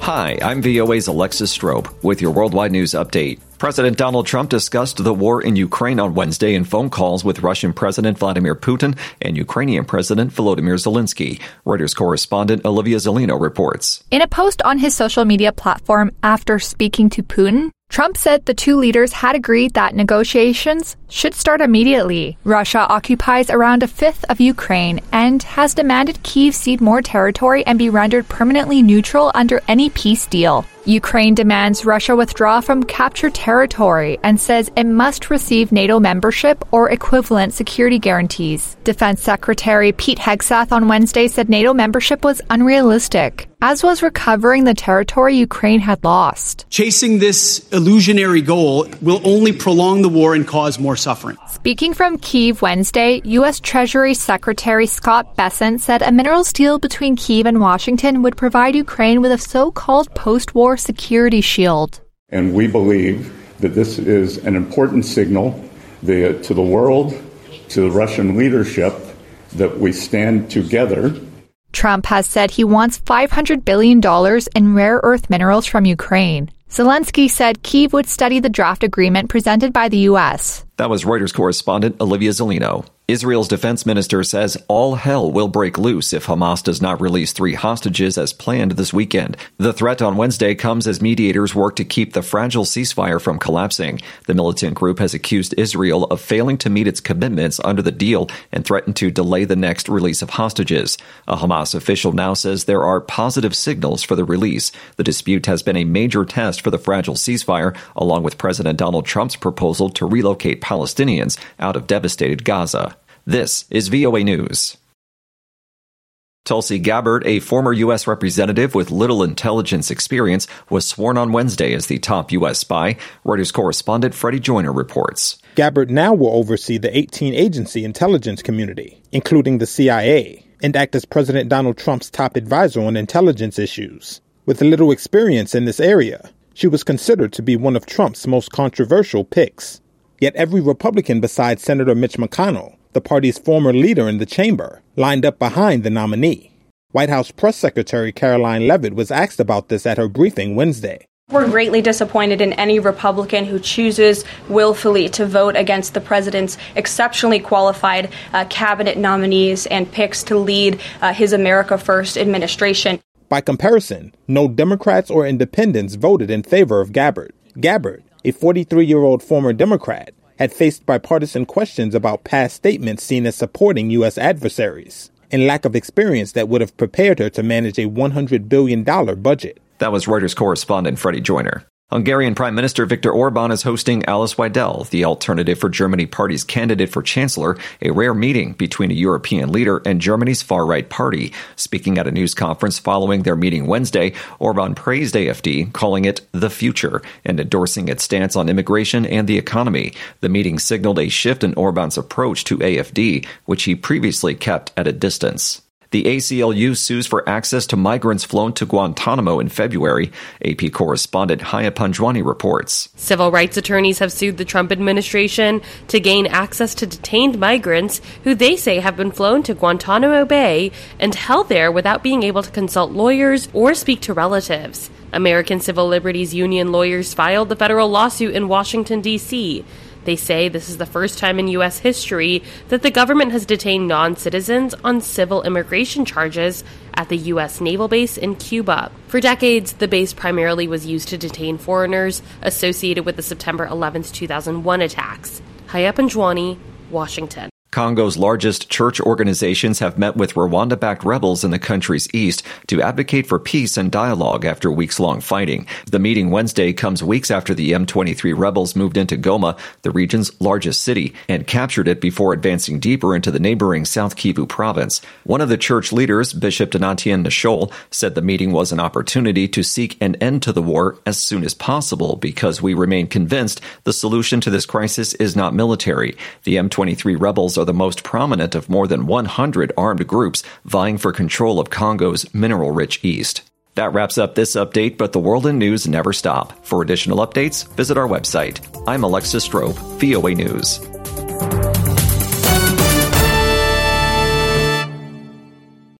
Hi, I'm VOA's Alexis Strope with your worldwide news update. President Donald Trump discussed the war in Ukraine on Wednesday in phone calls with Russian President Vladimir Putin and Ukrainian President Volodymyr Zelensky. Reuters correspondent Olivia Zelino reports. In a post on his social media platform after speaking to Putin, Trump said the two leaders had agreed that negotiations should start immediately. Russia occupies around a fifth of Ukraine and has demanded Kyiv cede more territory and be rendered permanently neutral under any peace deal. Ukraine demands Russia withdraw from captured territory and says it must receive NATO membership or equivalent security guarantees. Defense Secretary Pete Hegseth on Wednesday said NATO membership was unrealistic, as was recovering the territory Ukraine had lost. Chasing this illusionary goal will only prolong the war and cause more suffering. Speaking from Kyiv Wednesday, U.S. Treasury Secretary Scott Bessent said a minerals deal between Kyiv and Washington would provide Ukraine with a so-called post-war security shield. And we believe that this is an important signal to the world, to the Russian leadership, that we stand together. Trump has said he wants $500 billion in rare earth minerals from Ukraine. Zelensky said Kyiv would study the draft agreement presented by the U.S. That was Reuters correspondent Olivia Zelino. Israel's defense minister says all hell will break loose if Hamas does not release 3 hostages as planned this weekend. The threat on Wednesday comes as mediators work to keep the fragile ceasefire from collapsing. The militant group has accused Israel of failing to meet its commitments under the deal and threatened to delay the next release of hostages. A Hamas official now says there are positive signals for the release. The dispute has been a major test for the fragile ceasefire, along with President Donald Trump's proposal to relocate Palestinians out of devastated Gaza. This is VOA News. Tulsi Gabbard, a former U.S. representative with little intelligence experience, was sworn on Wednesday as the top U.S. spy. Reuters correspondent Freddie Joyner reports. Gabbard now will oversee the 18-agency intelligence community, including the CIA, and act as President Donald Trump's top advisor on intelligence issues. With little experience in this area, she was considered to be one of Trump's most controversial picks. Yet every Republican besides Senator Mitch McConnell, the party's former leader in the chamber, lined up behind the nominee. White House Press Secretary Caroline Leavitt was asked about this at her briefing Wednesday. We're greatly disappointed in any Republican who chooses willfully to vote against the president's exceptionally qualified cabinet nominees and picks to lead his America First administration. By comparison, no Democrats or independents voted in favor of Gabbard. Gabbard, a 43-year-old former Democrat, had faced bipartisan questions about past statements seen as supporting U.S. adversaries and lack of experience that would have prepared her to manage a $100 billion budget. That was Reuters correspondent Freddie Joyner. Hungarian Prime Minister Viktor Orban is hosting Alice Weidel, the Alternative for Germany party's candidate for chancellor, a rare meeting between a European leader and Germany's far-right party. Speaking at a news conference following their meeting Wednesday, Orban praised AfD, calling it the future, and endorsing its stance on immigration and the economy. The meeting signaled a shift in Orban's approach to AfD, which he previously kept at a distance. The ACLU sues for access to migrants flown to Guantanamo in February. AP correspondent Haya Panjwani reports. Civil rights attorneys have sued the Trump administration to gain access to detained migrants who they say have been flown to Guantanamo Bay and held there without being able to consult lawyers or speak to relatives. American Civil Liberties Union lawyers filed the federal lawsuit in Washington, D.C. They say this is the first time in U.S. history that the government has detained non-citizens on civil immigration charges at the U.S. naval base in Cuba. For decades, the base primarily was used to detain foreigners associated with the September 11, 2001 attacks. Haya Panjwani, Washington. Congo's largest church organizations have met with Rwanda-backed rebels in the country's east to advocate for peace and dialogue after weeks-long fighting. The meeting Wednesday comes weeks after the M23 rebels moved into Goma, the region's largest city, and captured it before advancing deeper into the neighboring South Kivu province. One of the church leaders, Bishop Donatien Nashol, said the meeting was an opportunity to seek an end to the war as soon as possible because we remain convinced the solution to this crisis is not military. The M23 rebels are the most prominent of more than 100 armed groups vying for control of Congo's mineral-rich east. That wraps up this update, but the world in news never stop. For additional updates, visit our website. I'm Alexis Strope, VOA News.